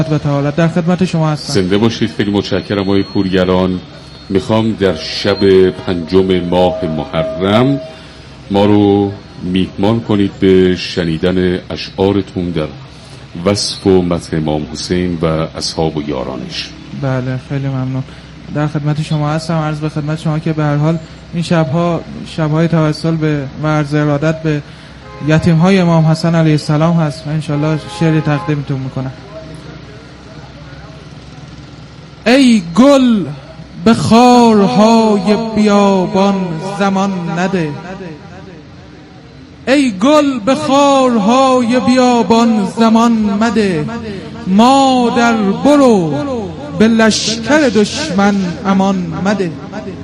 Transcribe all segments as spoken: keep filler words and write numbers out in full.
و تعالی. در خدمت شما هستم. زنده باشید. خیلی متشکرم آقای پورگران. میخوام در شب پنجم ماه محرم ما رو میهمان کنید به شنیدن اشعارتون در وصف و مدح امام حسین و اصحاب و یارانش. بله خیلی ممنون. در خدمت شما هستم. عرض به خدمت شما که به هر حال این شبها شبهای توسل به و عرض ارادت به یتیم‌های امام حسن علیه السلام هست و انشالله شعری تقدیمتون میکنم. ای گل به خارهای بیابان زمان نده، ای گل به خارهای بیابان زمان مده، ما در برو به لشکر دشمن امان مده.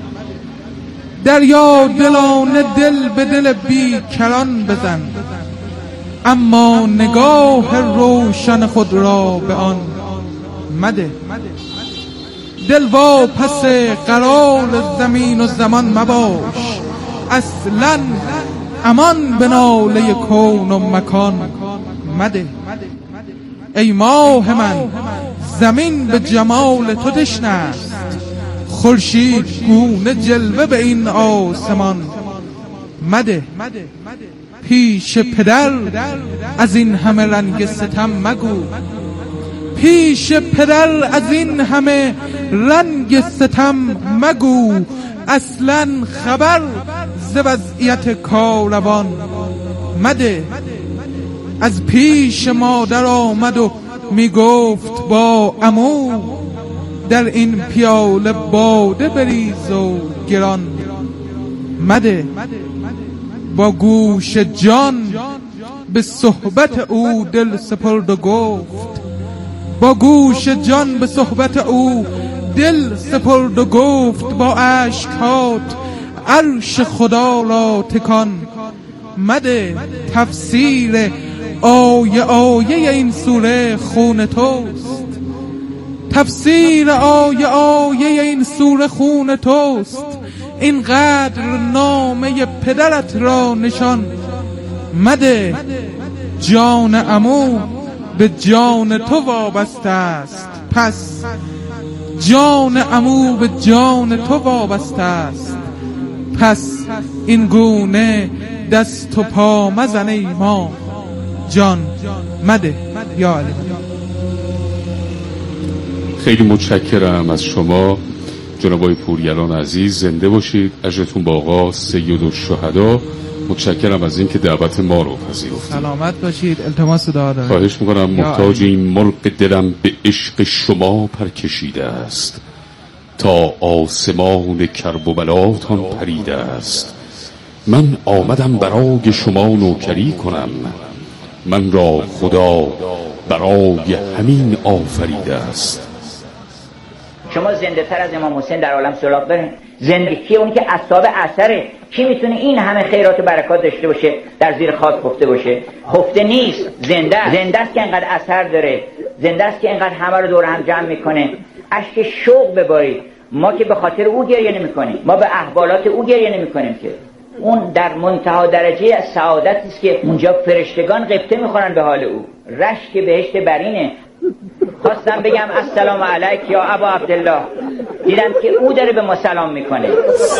دریا دلانه دل به دل بی کران بزن، اما نگاه روشن خود را به آن مده. دل وا پس قرار زمین و زمان مباش، اصلا امان به ناله کون و مکان مده. ای ماه من زمین به جمال تو تشنه است، خورشید گونه جلوه به این آسمان مده. پیش پدر از این همه رنگ ستم مگو، پیش پدر از این همه رنگ ستم مگو، اصلا خبر ز وضعیت کاروان مده. از پیش مادر آمد و میگفت با عمو، در این پیاله باده بریز و گران مده. با گوش جان به صحبت او دل سپرد و گفت، با گوش جان به صحبت او دل سپرد و گفت، با اشکات عرش خدا را تکان مده. تفسیر آیه آیه این سوره خون توست، تفسیر آیه آیه این سوره خون توست، اینقدر نامه پدرت را نشان مده. جان عمو به جان تو وابسته است، پس جان عمو به جان تو وابسته است، پس این گونه دست و پا مزن ای ما جان مده. یا علی. خیلی متشکرم از شما جناب آقای پورگران عزیز. زنده باشید. اجرتون با آقا سید الشهدا. متشکرم از این که دعوت ما رو پذیرفتید. سلامت باشید. التماس دعا دارم. خواهش میکنم. محتاج این مرغ دلم به عشق شما پر کشیده است، تا آسمان کرب و بلاتان پریده است. من آمدم برای شما نوکری کنم، من را خدا برای همین آفریده است. شما زنده تر از امام حسین در عالم سراغ دارین؟ زندگی اون که اصحاب اثره. کی میتونه این همه خیرات و برکات داشته باشه در زیر خاک خفته باشه؟ خفته نیست، زنده است. زنده است که اینقدر اثر داره، زنده است که اینقدر همه رو دور هم جمع میکنه. اشک شوق ببارید. ما که به خاطر او گریه نمیکنیم، ما به احوالات او گریه نمیکنیم که اون در منتها درجه از سعادتی است که اونجا فرشتگان غبطه میخورن به حال او. رشک بهشت برینه. خواستم بگم السلام علیک یا ابا عبدالله، دیدم که او داره به ما سلام میکنه.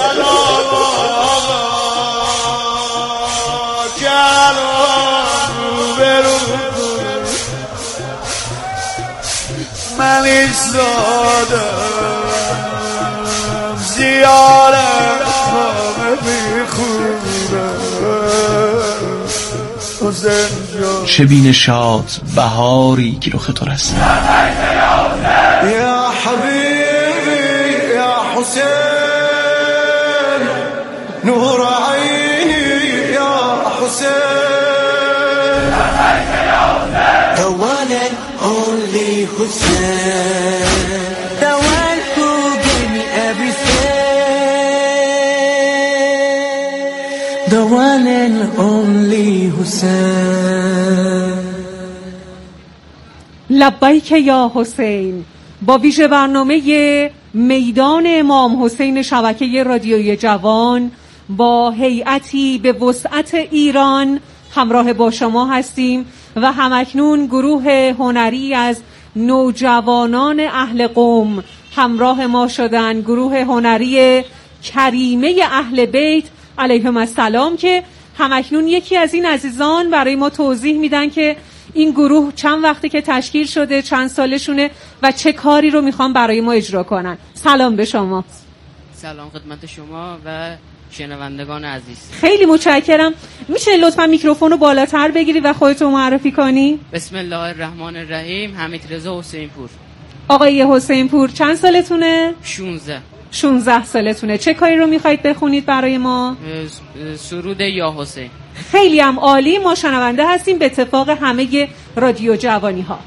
من ایستادم زیارت خانه میخونم، چه بین شاد بهاری که رخ تو رسید. یا حبیبی یا حسین نور عینی یا حسین. The one and only Hussein, the one who gave me everything, the one and only Hussein. لبیک یا حسین. با ویژه برنامه میدان امام حسین شبکه رادیوی جوان با هیئتی به وسعت ایران همراه با شما هستیم و همکنون گروه هنری از نوجوانان اهل قم همراه ما شدن، گروه هنری کریمه اهل بیت علیهم السلام، که همکنون یکی از این عزیزان برای ما توضیح میدن که این گروه چند وقته که تشکیل شده، چند سالشونه و چه کاری رو میخوان برای ما اجرا کنن. سلام به شما. سلام خدمت شما و شنوندگان عزیز. خیلی متشکرم. میشه لطفا میکروفون رو بالاتر بگیری و خودتو معرفی کنی؟ بسم الله الرحمن الرحیم. حمید رضا حسین پور. آقای حسین پور چند سالتونه؟ شانزده. شانزده سالتونه. چه کاری رو میخواید بخونید برای ما؟ سرود یا حسین. خیلی هم عالی. ما شنونده هستیم به اتفاق همه رادیو جوانی ها.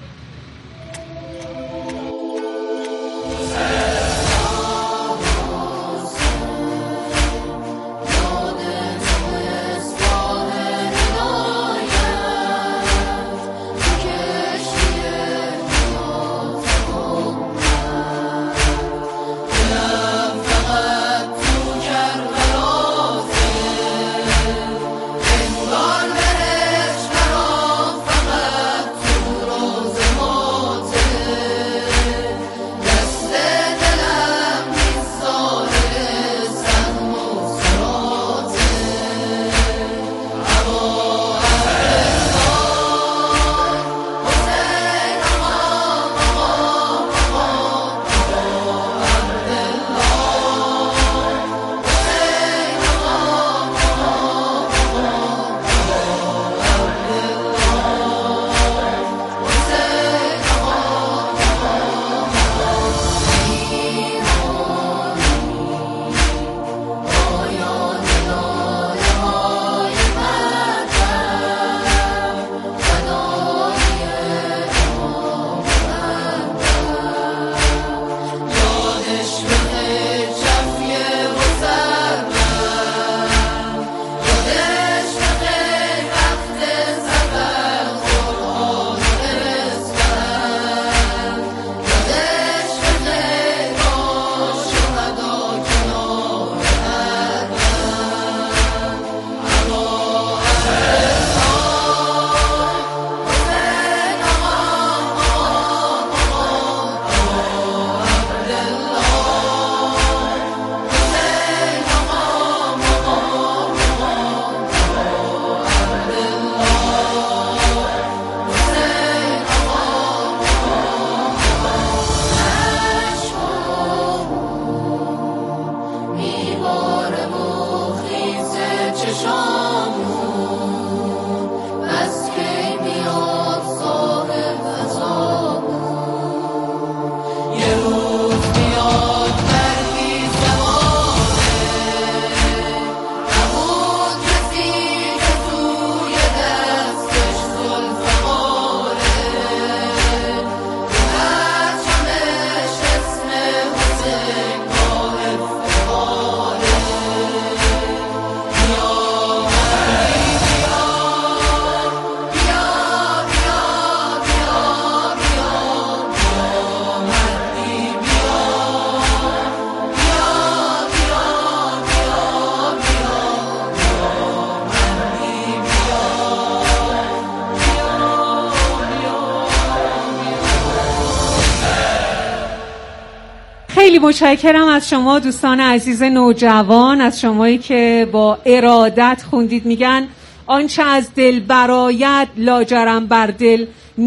خیلی متشکرم از شما دوستان عزیز نوجوان، از شمایی که با ارادت خوندید. میگن آنچه از دل برآید لاجرم بر دل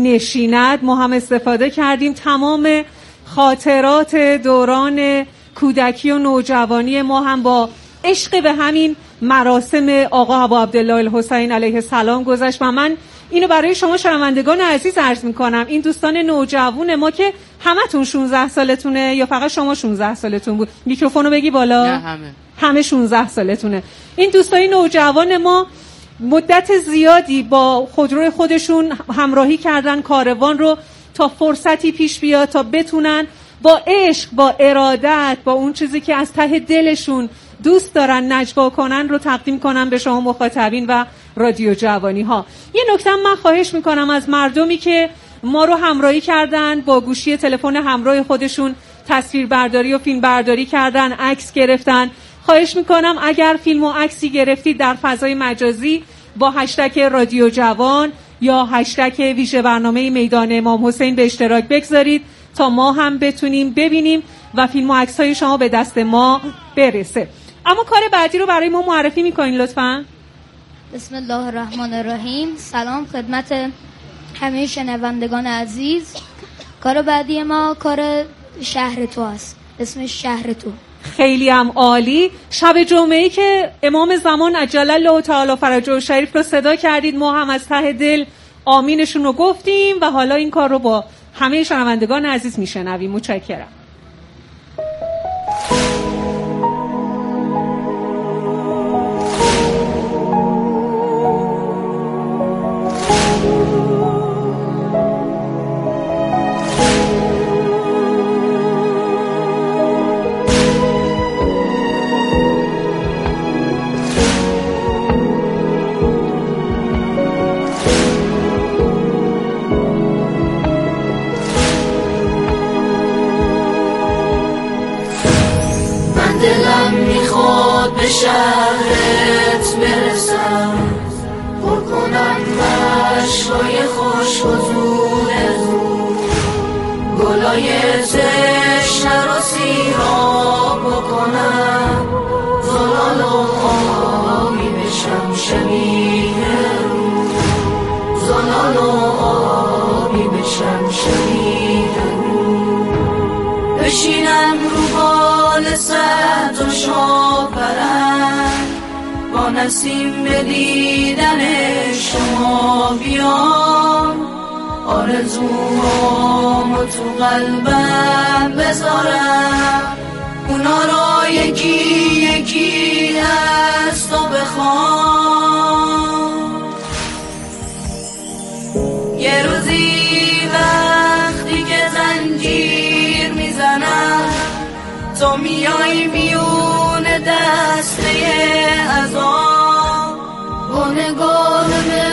نشیند. ما هم استفاده کردیم. تمام خاطرات دوران کودکی و نوجوانی ما هم با عشق به همین مراسم آقا ابو عبدالله الحسین علیه السلام گذشت و من اینو برای شما شنوندگان عزیز عرض میکنم. این دوستان نوجوان ما که همتون شانزده سالتونه یا فقط شما شانزده سالتون بود؟ میکروفونو بگی بالا. نه همه. همه شانزده سالتونه. این دوستان نوجوان ما مدت زیادی با خودروی خودشون همراهی کردن کاروان رو تا فرصتی پیش بیاد تا بتونن با عشق، با ارادت، با اون چیزی که از ته دلشون دوست دارن نجوا کنن رو تقدیم کنن به شما مخاطبین و رادیو جوانی ها. یه نکته من خواهش میکنم از مردمی که ما رو همراهی کردن، با گوشی تلفن همراه خودشون تصویر برداری و فیلم برداری کردن، عکس گرفتن، خواهش میکنم اگر فیلم و عکسی گرفتید در فضای مجازی با هشتگ رادیو جوان یا هشتگ ویژه برنامه میدان امام حسین به اشتراک بگذارید تا ما هم بتونیم ببینیم و فیلم و عکس‌های شما به دست ما برسه. اما کار بعدی رو برای ما معرفی میکنین لطفاً. بسم الله الرحمن الرحیم. سلام خدمت همه شنوندگان عزیز. کار بعدی ما کار شهر تو است. اسمش شهر تو. خیلی هم عالی. شب جمعه‌ای که امام زمان عجل الله تعالی فرجه شریف رو صدا کردید، ما هم از ته دل آمینشون رو گفتیم و حالا این کار رو با همه شنوندگان عزیز میشنویم. متشکرم. به شهرت برسم، پر کنم مشکای خوش حضور تو، گلای تشنه رو سیراب بکنم، زلال و آبی بشم شبیه رو، زلال و آبی بشم شبیه رو، بشینم رو بال صد و شاه پرم، با نسیم به دیدن شما بیام، آرزوهامو تو قلبم بذارم، اونا را یکی یکی از تو بخوام. یه روزی وقتی که زنجیر میزنم، تو میای میون دسته عذاب، با نگاه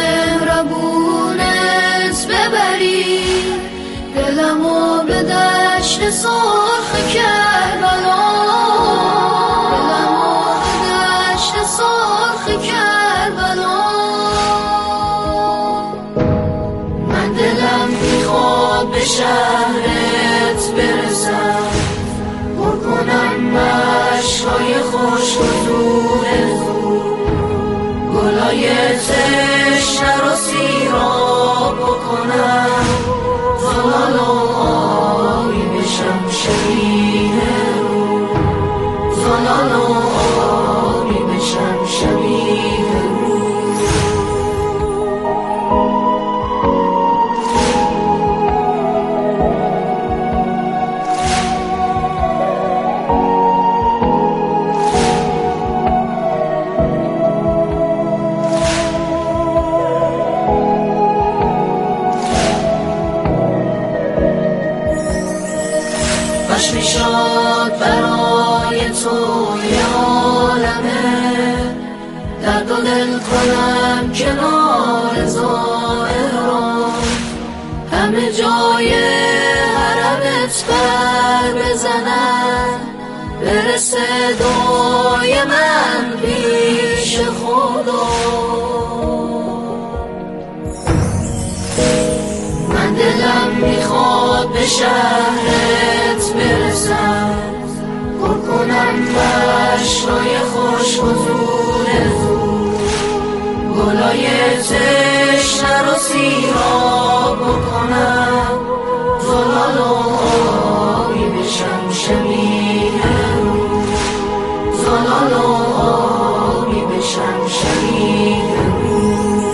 مهربونت ببری دلمو به دشت سرخ کربلا، دلمو به دشت سرخ کربلا. من دلم میخواد به شهرت برسم، پر کنم مشکای خوش حضور تو، گلای تشنه رو سیراب بکنم، زلال و آبی بشم شبیه رو، زلال و آبی بشم شبیه رو. خوش میشد برای تو یه عالمه، درد و دل کنم کنار زائران، همه جای حرمت بر بزنن، برسه دعای من پیش خدا. من دلم میخواد به شهرت برسم، پر کنم مشکای خوش حضور تو، گلای تشنه رو سیراب بکنم، زلال و آبی بشم شبیه رو، زلال و آبی بشم شبیه رو.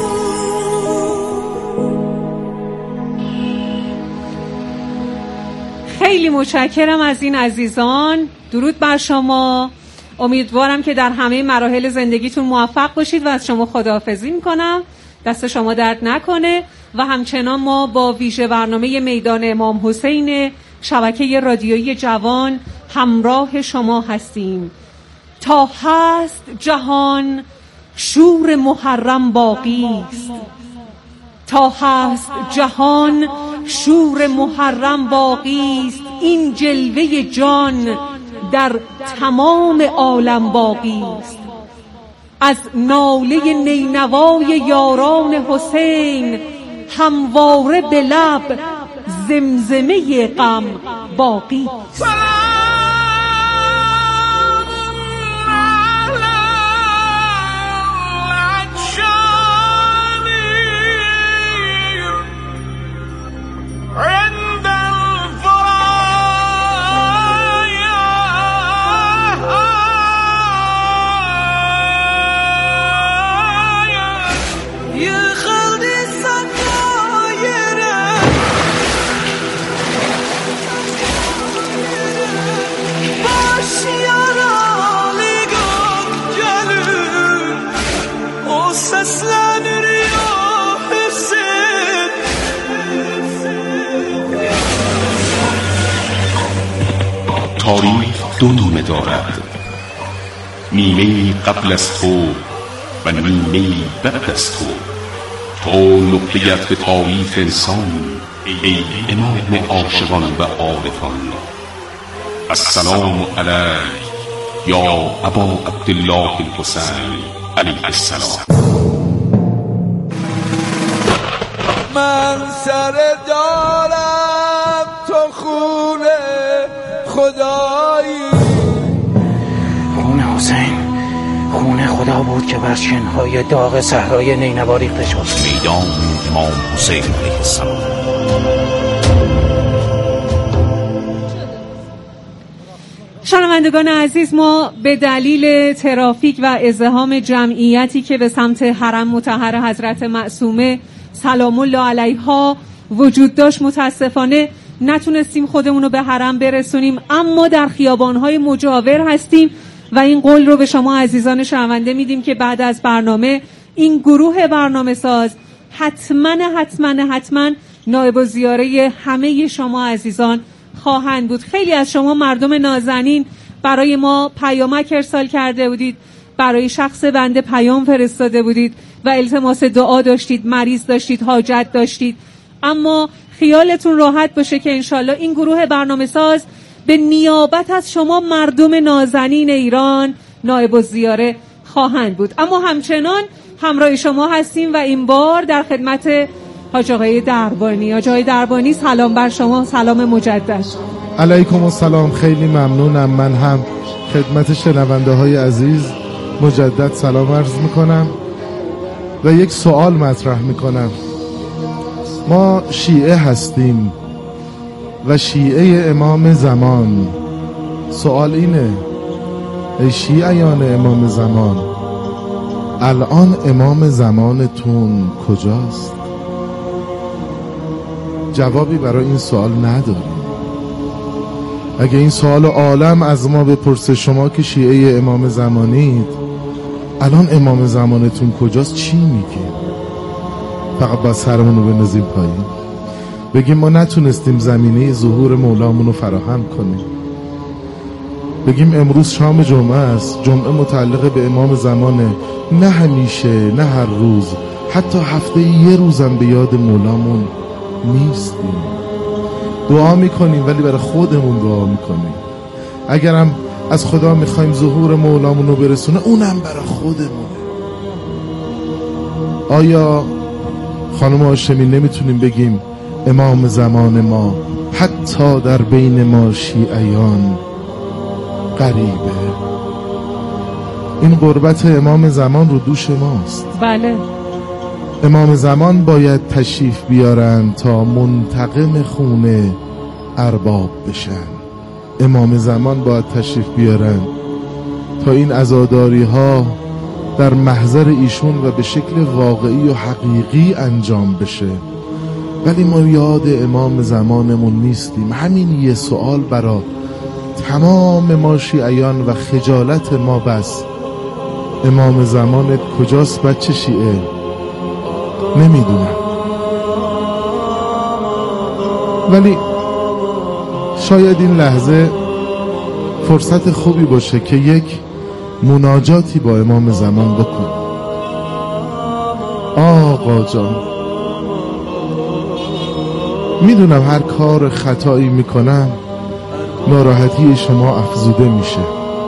خیلی متشکرم از این عزیزان. درود بر شما. امیدوارم که در همه مراحل زندگیتون موفق باشید و از شما خداحافظی میکنم. دست شما درد نکنه و همچنان ما با ویژه برنامه میدان امام حسین شبکه رادیویی جوان همراه شما هستیم. تا هست جهان شور محرم باقی است، تا هست جهان شور محرم باقی است، این جلوه جان در تمام عالم باقی است. از ناله نینوای یاران حسین همواره به لب زمزمه غم باقی. تاریخ دو نیمه دارد، نیمه قبل از تو و نیمه بعد از تو. تو نقطه‌یت به تاریخ انسان، ای امام عاشقان و عارفان. السلام علیک یا ابا عبدالله الحسین علیه السلام. من سر دارم تو خونه خدایی. خون حسین خون خدا بود که بر شنهای داغ صحرای نینوا ریخته شد. میدان امام حسین علیه السلام. شنوندگان عزیز، ما به دلیل ترافیک و ازدحام جمعیتی که به سمت حرم مطهر حضرت معصومه سلام الله علیها وجود داشت متاسفانه نتونستیم خودمون رو به حرم برسونیم، اما در خیابان‌های مجاور هستیم و این قول رو به شما عزیزان شنونده میدیم که بعد از برنامه این گروه برنامه ساز حتما حتما حتما نایب الزیاره همه شما عزیزان خواهند بود. خیلی از شما مردم نازنین برای ما پیامک ارسال کرده بودید، برای شخص بنده پیام فرستاده بودید و التماس دعا داشتید، مریض داشتید، حاجت داشتید، اما خیالتون راحت باشه که انشالله این گروه برنامه ساز به نیابت از شما مردم نازنین ایران نایب الزیاره خواهند بود. اما همچنان همراه شما هستیم و این بار در خدمت حاج آقای دربانی. حاج آقای دربانی سلام بر شما، سلام مجدد. علیکم السلام، خیلی ممنونم. من هم خدمت شنونده های عزیز مجدد سلام عرض میکنم و یک سوال مطرح میکنم. ما شیعه هستیم و شیعه امام زمان. سوال اینه، ای شیعیان امام زمان، الان امام زمانتون کجاست؟ جوابی برای این سوال نداریم. اگه این سوال عالم از ما بپرسه، شما که شیعه امام زمانید، الان امام زمانتون کجاست، چی میگید؟ فقط با سرمون رو بندازیم پایین بگیم ما نتونستیم زمینه ظهور مولامون رو فراهم کنیم، بگیم امروز شام جمعه است، جمعه متعلق به امام زمانه، نه همیشه، نه هر روز، حتی هفته یه روزم به یاد مولامون نیستیم. دعا میکنیم ولی برای خودمون دعا میکنیم. اگرم از خدا میخوایم ظهور مولامون رو برسونه، اونم برای خودمونه. آیا خانم هاشمی نمیتونیم بگیم امام زمان ما حتی در بین ما شیعیان غریبه؟ این غربت امام زمان رو دوش ماست. بله. امام زمان باید تشریف بیارن تا منتقم خونه ارباب بشن. امام زمان باید تشریف بیارن تا این عزاداری ها در محضر ایشون و به شکل واقعی و حقیقی انجام بشه. ولی ما یاد امام زمانمون نیستیم. همین یه سوال برا تمام ما شیعیان و خجالت ما بس. امام زمانت کجاست بچه شیعه؟ نمیدونم. ولی شاید این لحظه فرصت خوبی باشه که یک مناجاتی با امام زمان بکن. آقا جان، میدونم هر کار خطایی میکنم ناراحتی شما افزوده میشه،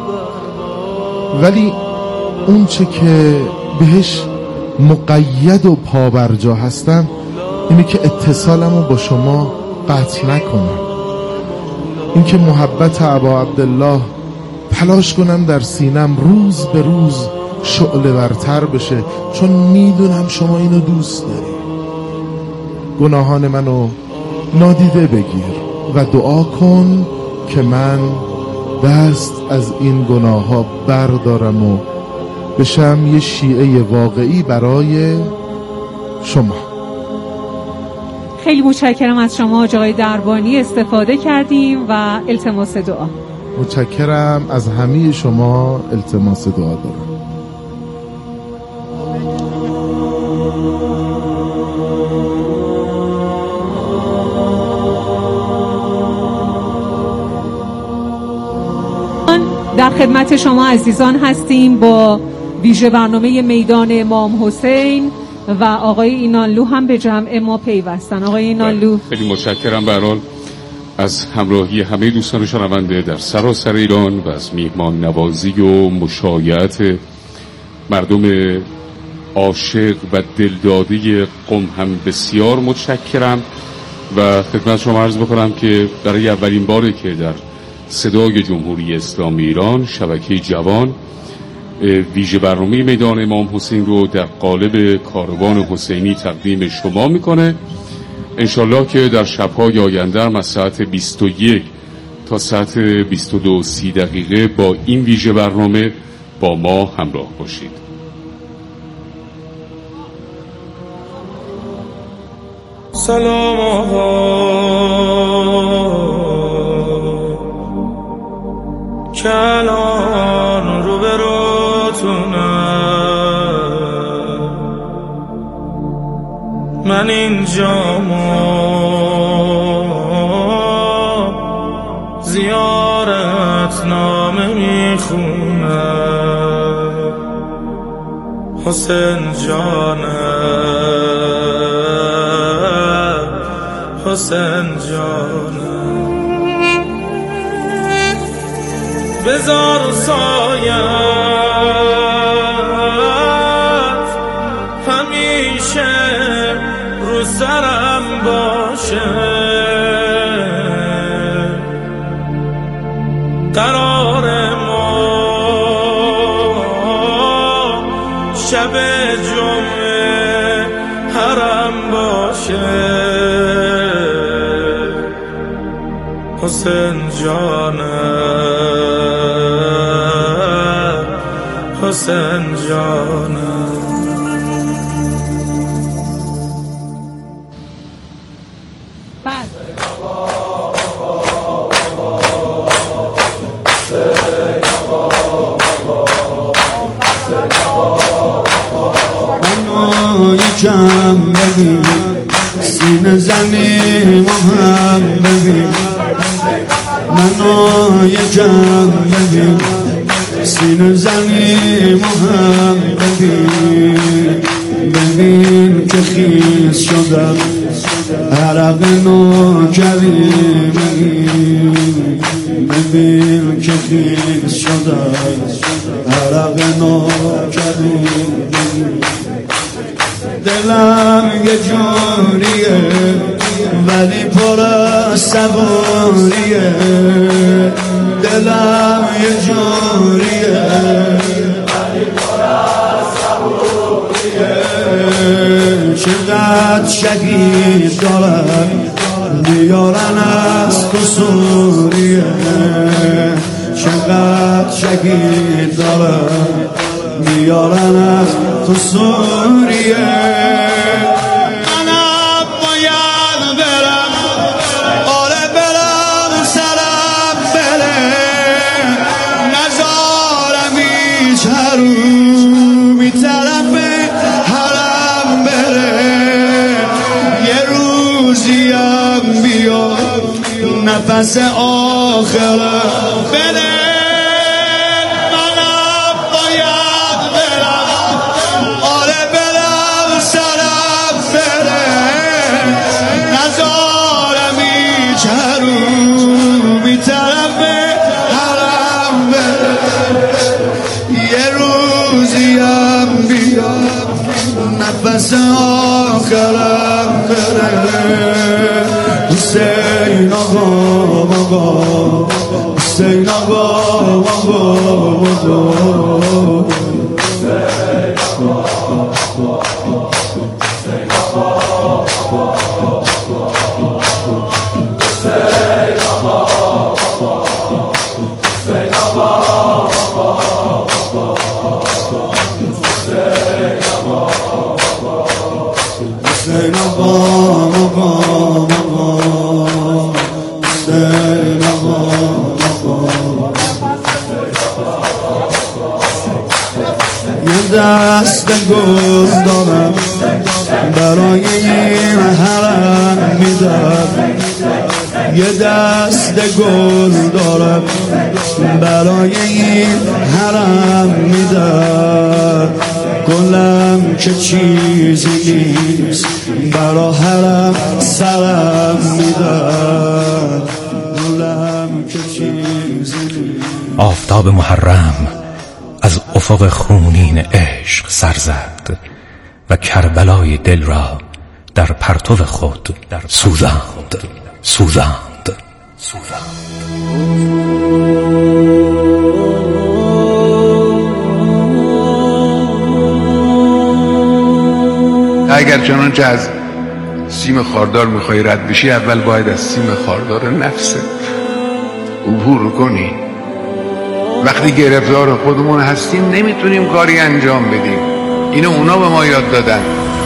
ولی اون چه که بهش مقید و پابرجا هستم اینه که اتصالمو با شما قطع نکنم، این که محبت ابا عبدالله تلاش کنم در سینم روز به روز شعله ورتر بشه، چون میدونم شما اینو دوست داری. گناهان منو نادیده بگیر و دعا کن که من دست از این گناه ها بردارم و بشم یه شیعه واقعی برای شما. خیلی متشکرم از شما آقای دربانی، استفاده کردیم و التماس دعا. متشکرم از همه شما، التماس دعا دارم. در خدمت شما عزیزان هستیم با ویژه برنامه میدان امام حسین و آقای اینانلو هم به جمع ما پیوستن. آقای اینانلو، خیلی متشکرم به هر حال از همراهی همه دوستان شنونده در سراسر ایران و از میهمان نوازی و مشایعت مردم عاشق و دلداده قم هم بسیار متشکرم و خدمت شما عرض بکنم که برای اولین باره که در صدای جمهوری اسلامی ایران شبکه جوان ویژه برنامه میدان امام حسین رو در قالب کاروان حسینی تقدیم شما میکنه. انشالله که در شب‌های آینده هم از ساعت بیست و یک تا ساعت بیست و دو سی دقیقه با این ویژه برنامه با ما همراه باشید. سلام کلان رو بروتونم، من اینجا زیارت نامه میخونم. حسین جانم، حسین جانم، بذار سایت همیشه رو سرم باشه، قرار ما شب جمعه حرم باشه. حسین جانم، حسین جانم، منو یکم ببین، سینه زنی مهم ببین، منو یکم ببین، سینه زنی مهم ببین، ببین که خیز شدم عرق نوکری، ببین که خیز شدم عرق نوکری. دلم یه جوریه ولی پر از صبوریه، دلم یه جوریه ولی پر از صبوریه. چقدر شهید دارم بیارن از تو سوریه، چقدر شهید دارم بیارن از تو سوریه. منم باید برم، آره برم سرم بره، نزارم هیچ حروم بی طرف حرم بره. یه روزیم بیاد نفس آخرم بره، نفس آخرم بره حسین آقا آقا حسین آقا آقا یه دست گل دارم برای این حرم میدم یه دست گل دارم برای این حرم میدم گلم که چیزی نیست برا حرم سرم میدم گلم که چیزی نیست. آفتاب محرم از افق خونین عشق سر زد و کربلای دل را در پرتو خود سوزاند سوزاند سوزاند. اگر چنانچه از سیم خاردار میخوای رد بشی اول باید از سیم خاردار نفست عبور کنی. وقتی گرفتار خودمون هستیم نمیتونیم کاری انجام بدیم. اینو اونا به ما یاد دادن.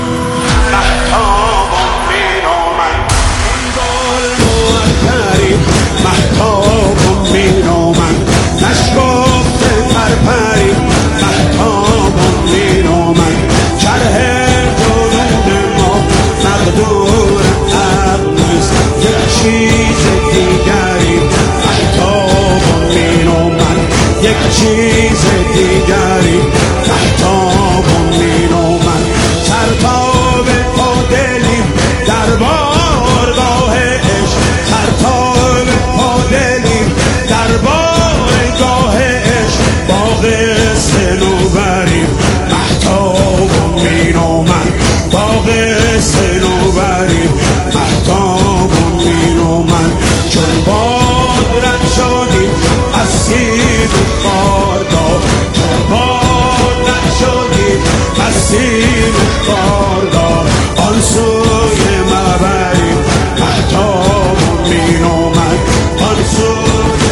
مهتاب مینامن نشکفت پرپری مهتاب مینامن چرح جنود ما مقدور عقلست یک چیز دیگری مهتاب مینامن یک چیز دیگری مهتاب مینامن ترتاب پادلی در بارگاه عشق ترتاب پادلی در بارگاه عشق باغ صنوبری مهتاب مینامن باغ صنوبری مهتاب مینامن چون باد رد شدیم از سید خاردار چون باد رد شدیم از سید خاردار آن سوی مبری مهتاب مینامن آن سوی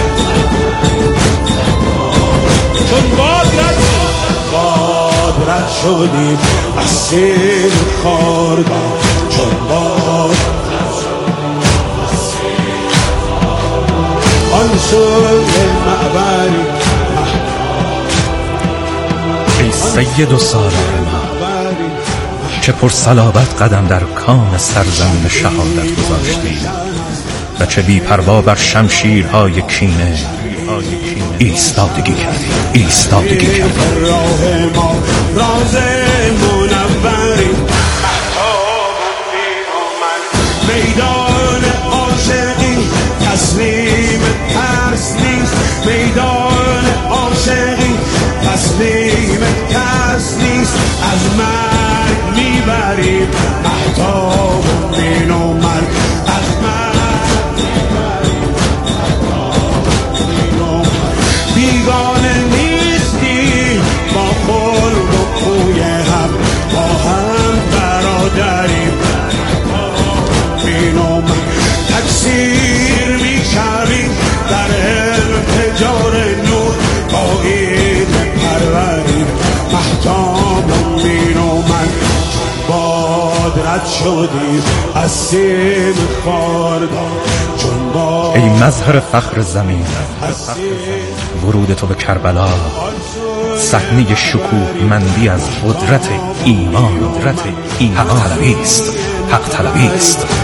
چون باد رد باد رد شدیم از سید خاردار چون باد آن سوی مبری ای سید و سالار ما چه پر صلابت قدم در کام سرزمین شهادت گذاشتی و چه بی پروا بر شمشیرهای کینه ایستادگی کردی ایستادگی کردی. راه ما راز منوری میدان عاشقی تسلیم ترس نیست میدان عاشقی تسلیم ترس نیست از مرگ میبریم مهتاب مینامن از مرگ میبریم بیگانه نیستیم با خلق و خوی هم با هم برادریم مینامن تکثیر میشویم در انفجار نور با این پروریم مهتاب مینامن باد رد شدیم از سیم خاردار چون باد ای مظهر فخر زمین ورود تو به کربلا صحنه شکوه مندی از قدرت ایمان قدرت ایمان حق طلبی است حق طلبی است.